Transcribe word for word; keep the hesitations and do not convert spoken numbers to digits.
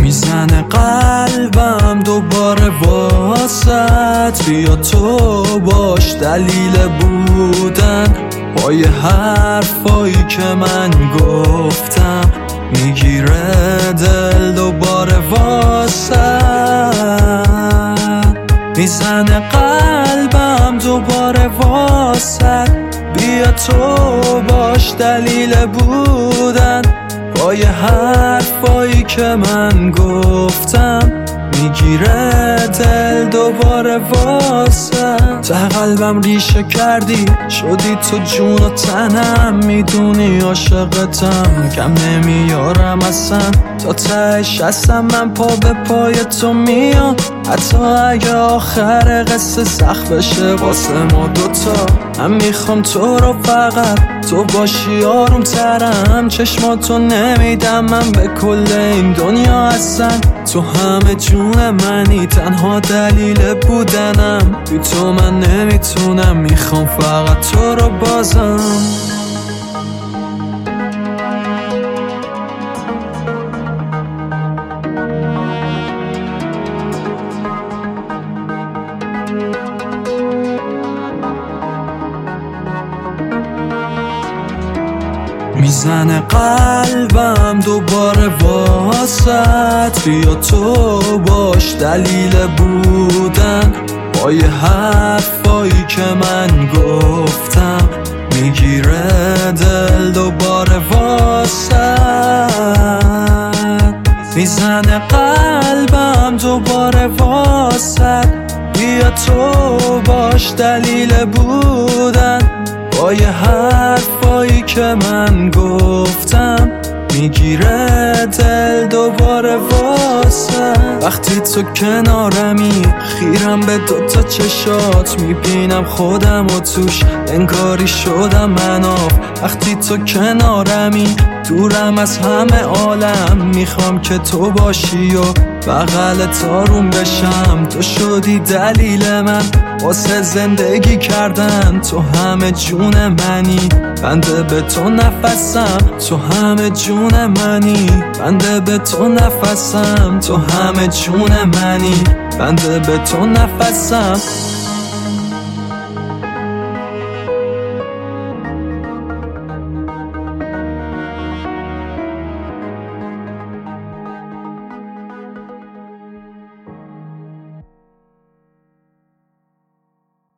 میزنه قلبم دوباره واسط، بیا تو باش دلیل بودن پای حرفایی که من گفتم، میگیره دل دوباره واسط، میزنه قلبم دوباره واسط، بیا تو باش دلیل بودن پای حرفایی که من گفتم، میگیره دل دوباره واسه. ته قلبم ریشه کردی شدی تو جون و تنم، میدونی عاشقتم کم نمیارم اصلا، تا تهش هستم من پا به پای تو میام، حتی اگه آخر قصه سخت بشه واسه ما دوتا. من میخوام تو رو فقط تو باشی آروم ترم، چشماتو نمیدم من به کل این دنیا هستن، تو همه جون منی تنها دلیل بودنم، بی تو من نمیتونم، میخوام فقط تو رو بازم. میزنه قلبم دوباره واسط، بیا تو باش دلیل بودن پای حرفایی که من گفتم، میگیره دل دوباره واسط، میزنه قلبم دوباره واسط، بیا تو باش دلیل بودن پای حرفایی که من گفتم، میگیره دل دوباره واسه. وقتی تو کنارمی خیرم به دوتا چشات، میبینم خودم و توش انگاری شدم مناف. وقتی تو کنارمی دورم از همه عالم، میخوام که تو باشی و بغلت آروم بشم، تو شدی دلیل من واسه زندگی کردن، تو همه جون منی بنده به تو نفسم، تو همه جون منی بنده به تو نفسم، تو همه جون منی بنده به تو نفسم.